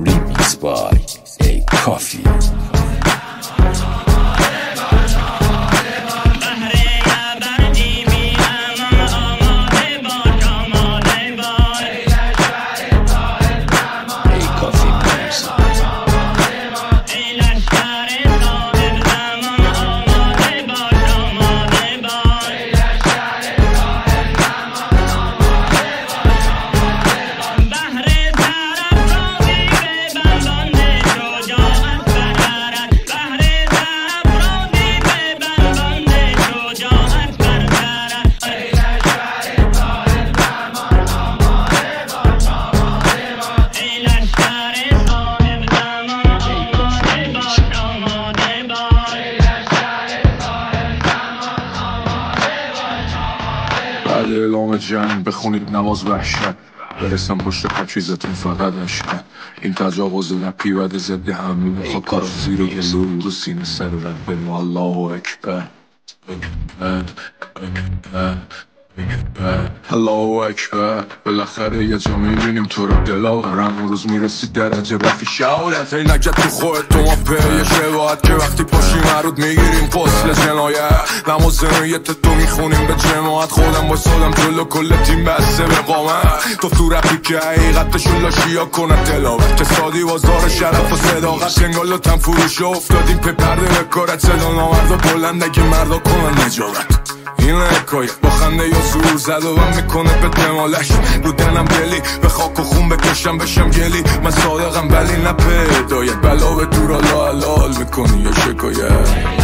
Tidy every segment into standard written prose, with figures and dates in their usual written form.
Remix by A Coffee. بعد اعلام جنگ بخونید نماز وحشت، برسم پشت پاکیزتون فقط عشقه. این تجاوز لپی بد ضد حمله میخواد کار زیر و گلو رو سینه سر رد بنو الله اکبر الله اکبر. بالاخره یه جا میبینیم تو رو دلاورم، اون روز میرسی درجه رفی شهادت. این نگه تو خودت تو ما پیه شباید که وقتی پاشی مرود میگیریم فصل جنایت. نماز نیت تو میخونیم به جماعت، خودم بایستادم جلو کل تیم بسته به قامت. تو رفی که حقیقتشون لاشیا کنه تلاوت، کسادی بازار شرف و صداقت. جنگال و تن فروش افتادیم پی پرده بکارت، صدا نامردا بلند اگه مردا کنن نجابت. این حکایت با خنده یا زور زد و میکنه به دمالش. رو دنم دلی به خاک و خون بکشم بشم گلی، من صادقم ولی نه پیدایت. بلا به دور حالا حلال میکنی یا شکایت.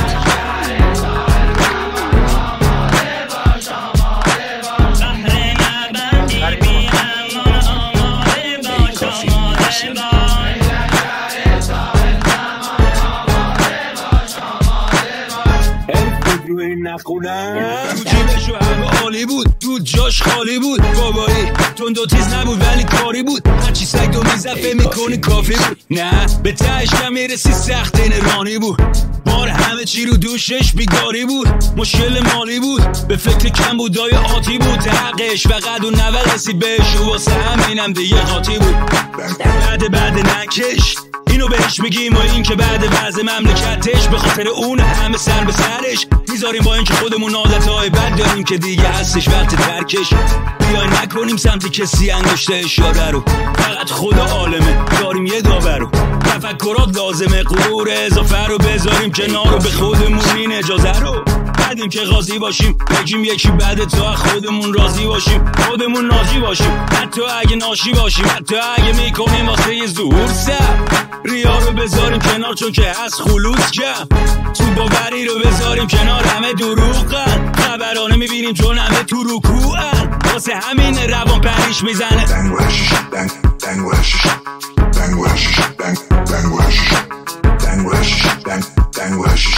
تو جیبشو همه عالی بود، دود جاش خالی بود. بابایی تون دو تیز نبود ولی کاری بود، هرچی سگ دو میزفه میکنی کافی بود. نه به تهش کم میرسی سخت این رانی بود، بار همه چی رو دوشش بیگاری بود. مشکل مالی بود، به فکر کم بودای آتی بود. حقش فقط اون نول رسید بهش و واسه همینم دیگه قاطی بود. بعد نکش اینو بهش میگیم و این که بعد وضع مملکتش به خاطر اون همه سر به سرش میذاریم، با این که خودمون عادتهای بد داریم که دیگه هستش وقت ترکش. بیای نکنیم سمت کسی انگشت اشاره رو، فقط خدا عالمه داریم یه داور رو. تفکرات لازمه، غرور اضافه رو بذاریم کنار رو، به خودمون این اجازه رو بدیم که قاضی باشیم. بگیم یکی بعد تا خودمون راضی باشیم، خودمون ناجی باشیم. حتی اگه ناشی باشیم، حتی اگه میکنیم واسه یه ظهور سر. ریا رو بذاریم کنار چون که هست خلوص کم، تو باوری رو بذاریم کنار همه دروغن. خبرانه میبینیم چون همه تو رکوعن، واسه همین روان پریش میزنه. بنگ و حشیش بنگ بنگ و حشیش بنگ و حشیش بنگ بنگ و حشیش بنگ و حشیش بنگ بنگ و حشیش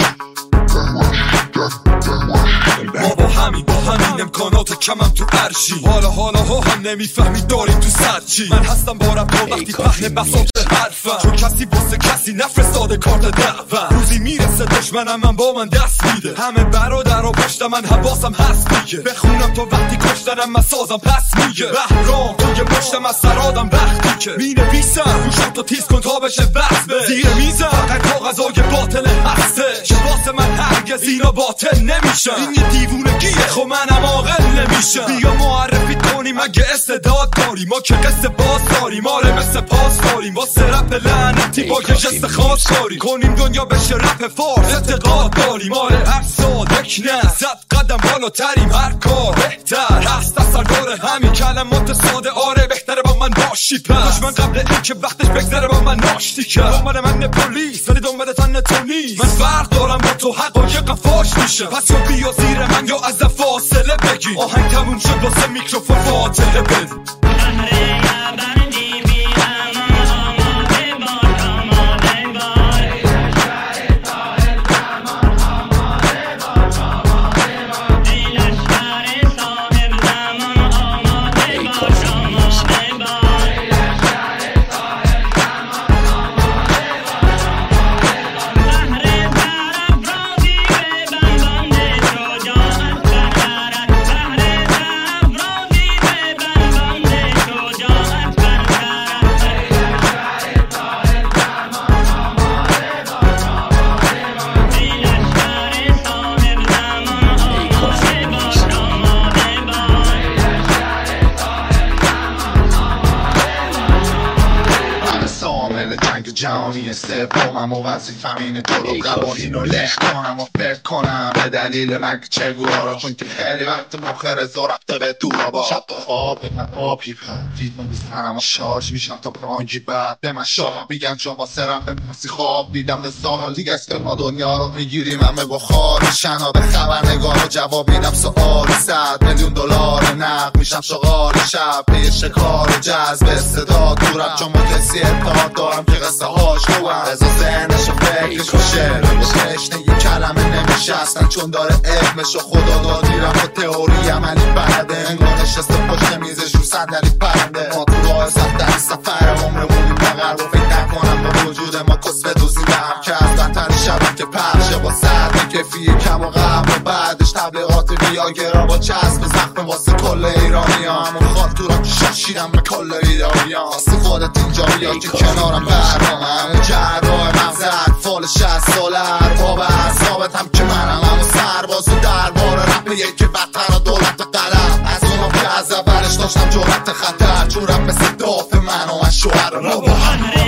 ما با همین امکانات کمم تو عرشی. حالا هم نمیفهمی داریم تو سر چی. من هستم بارم تو وقتی پهن بساط حرفم، چون کسی واسه کسی نفرستاده کارت دعوم. روزی میرسه دشمنم من با من دست میده، همه برادر و پشت من حواسم هست دیگه. بخونم تو وقتی کشتنم من سازم پس میگه. بهرام تو که پشتم از سرادم وقتی که مینویسم روشم تو تیز کن تا بشه وصبه. زیر میزم فقط کاغذای باطل هسته که واسه من هرگز اینا باطل نمیشن. این یه دیوونگیه خب منم عاقل نمیشم. بیا معرفی کنیم اگه استعداد داریم، ما که قصه باز داریم. آره مثل پاس داریم واسه رپ لعنتی با یه جست خاص داریم. کنیم دنیا بشه رپ فارس اعتقاد داریم. آره هر سال یک نه 100 قدم بالاتریم، هر کار بهتر هست اثر داره همین کلمات ساده. آره بهتره با من باشی پس دشمن قبل این که وقتش بگذره با من ناشتی کرد. دنبال من پلیس ولی دنبال تن تو نیست. من فرق دارم با تو حقایقم فاش میشه، پس یا بیا زیر من یا از فاصله بگی. آهنگ تموم شد واسه میکروفون فاتحه بزن. عامل جنگ جهانی سومم و وظیفم اینه تو رو قوانین رو له کنم و فکر کنم به دلیل مرگ چگوارا، چون که خیلی وقت مخرز و رفته به دورا با شب خواب من آبی دیدم میزنم و شارژ میشم تا پرانگی بعد به من شاه میگن چون با سرم به مرسی خواب دیدم سال دیگه است که ما دنیا رو میگیریم همه بخار میشن ها به خبرنگار و جواب میدم سؤال $100 میلیون نقد میشم شغال شب به یه شکار جذب استعداد دورم، چون ما کسی اتحاد دارم که قصه هاش خوبم رضا ذهنش و فکرش و شعر و تشنه یه کلمه نمیشستن چون داره علمش و خدا دادیرم و تئوری عملی برده انگار نشسته پشت میزش رو صندلی پرنده ما تو راه سخت سفر عمرمونیم بغل و فکر نکنم با وجود ما کس بدوزیم که از بدتر شب که پخشه با سرد کفی کم و قبل و بعدش تبلیغات ویاگرا با چسب زخم واسه کل ایرانی ها همون خاطورم که شاشیدم به کل ایرانی ها واسه خودت اینجا بیا که کنارم برنامه همون جراح مغزت فال 60 ساله ارباب اعصابت هم که منم همون سرباز و دربار رپ یکی وطن و دولت قلم از اونم که از اولش داشتم جرأت خطر چون رپ مثل دافع من و من شوهر